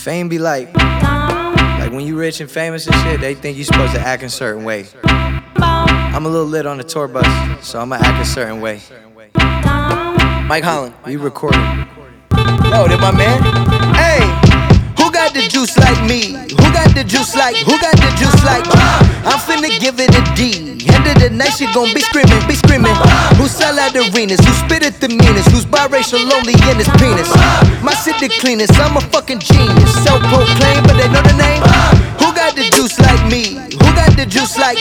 Fame be like when you rich and famous and shit, they think you supposed to act in a certain way. I'm a little lit on the tour bus, so I'ma act a certain way. Mike Holland, we recorded. Yo, that my man? Hey, who got the juice like me? Who got the juice like? I'm finna give it a D. End of the night, she gon' be screaming. Who sell out arenas? Who spit at the meanest? Who's biracial lonely in his penis? My city cleanest, I'm a fucking genius. Self-proclaimed, but they know the name. Who got the juice like me? Who got the juice like?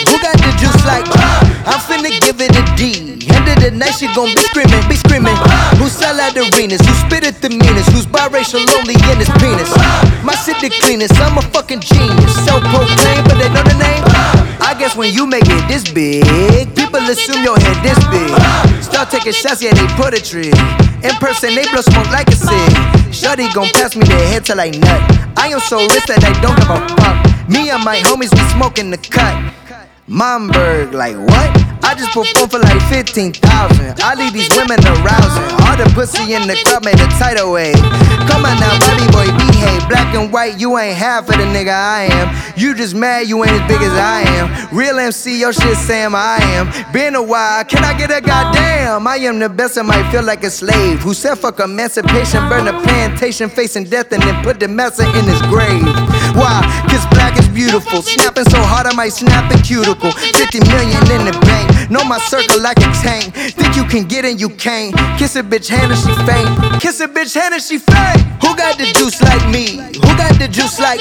I'm finna give it a D. End of the night, she gon' be screaming. Who sell out arenas? Who spit at the meanest? Who's biracial lonely in his penis? My city cleanest, I'm a fucking genius. Self-proclaimed, but they know the name. I guess when you make it this big, people assume your head this big. Start taking shots, yeah, they put a tree. In person, they blow smoke like a cig. Shorty gon' pass me their head till I nut. I am so rich that I don't give a fuck. Me and my homies, we smoking the cut. Momberg, like what? I just performed for like 15,000. I leave these women arousing. All the pussy in the club made a tidal wave. Come on now, body boy, behave. Black and white, you ain't half of the nigga I am. You just mad you ain't as big as I am. Real MC, your shit Sam, I am. Been a while, can I get a goddamn? I am the best, I might feel like a slave. Who said fuck emancipation, burn a plantation, facing death and then put the master in his grave. Why? Cause black is beautiful. Snapping so hard I might snap a cuticle. 50 million in the bank. Know my circle like a tank. Think you can get in, you can't. Kiss a bitch hand and she faint. Who got the juice like me? Who got the juice like?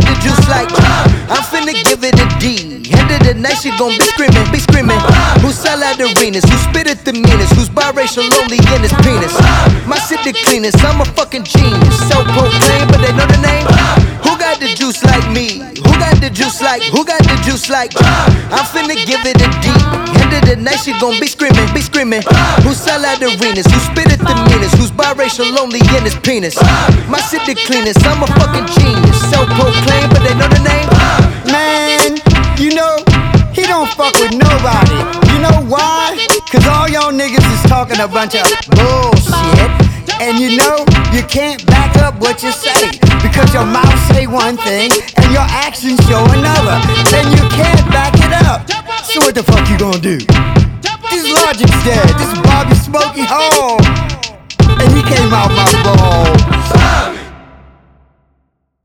I'm finna give it a D. End of the night, she gon' be screaming. Who sell out arenas? Who spit at the meanest? Who's biracial lonely in his penis? My city cleanest, I'm a fucking genius. Self-proclaimed, but they know the name. Who got the juice like me? Who got the juice like? I'm finna give it a D. End of the night, she gon' be screaming. Who sell out arenas? Who spit at the meanest? Who's biracial lonely in his penis? My city cleanest, I'm a fucking genius. Self-proclaimed, but they know the name. Man, you know, he don't fuck with nobody. You know why? Cause all y'all niggas is talking a bunch of bullshit. And you know, you can't back up what you say. Because your mouth say one thing and your actions show another. Then you can't back it up. So what the fuck you gonna do? This Logic's dead. This is Bobby Smokey Hall. And he came out my balls.